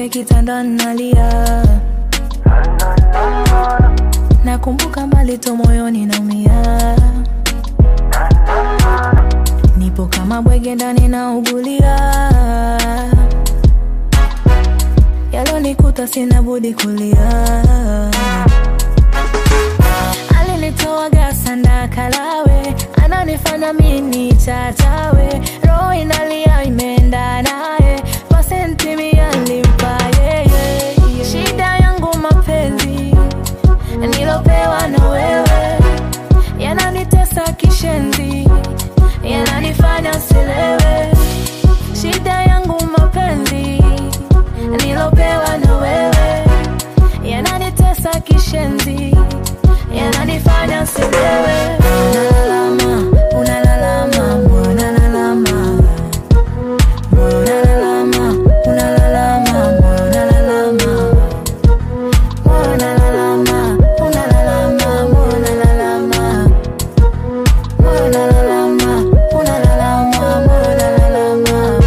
peke kitanda nalia. Nakumbuka mbali tu moyoni naumia. Nipo kama bwege ndani naugulia. Yalonikuta sina budi kulia. Alinitoa gasanda kalawe, ananifanya mimi chachawe. Roho inalia imeenda naye, pasenti mia nilimpa yeye. Shida yangu mapenzi nilopewa na wewe, yananitesa kishenzi, yananifanya silewe. Shida yangu mapenzi nilopewa na wewe, yananitesa kishenzi, yananifanya silewe. Unalalama, unalalama, unalalama, unalalama, unalalama, unalalama, unalalama, unalalama, unalalama, unalalama, unalalama, unalalama.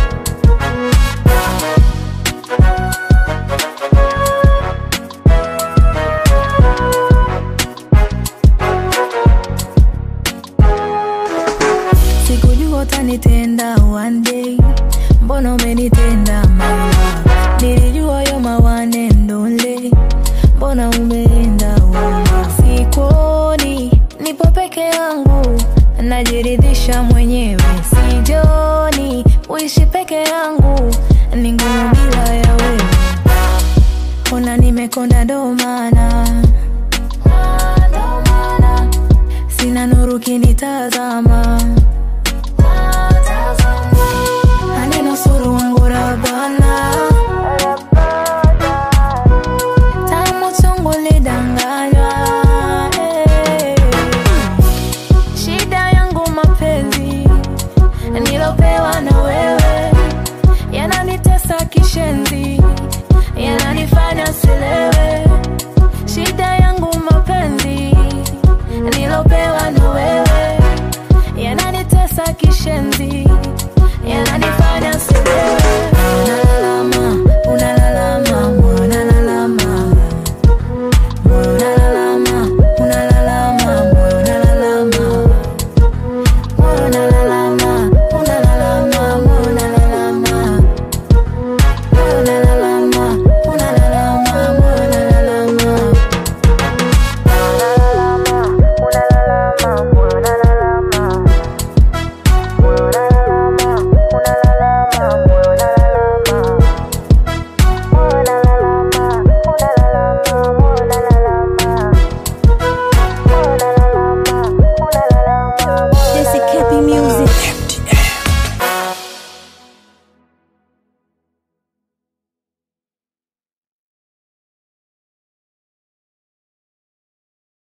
Sikujua utanitenda one day, mbona umenitenda my love. Nilijua you're my one and only, mbona umeenda wala. Sikuoni, nipo peke yangu, najiridhisha mwenyewe. Sijoni, uishi peke yangu, ni ngumu bila ya wewe. Ona nimekonda ndo maana, sina nuru kinitazama.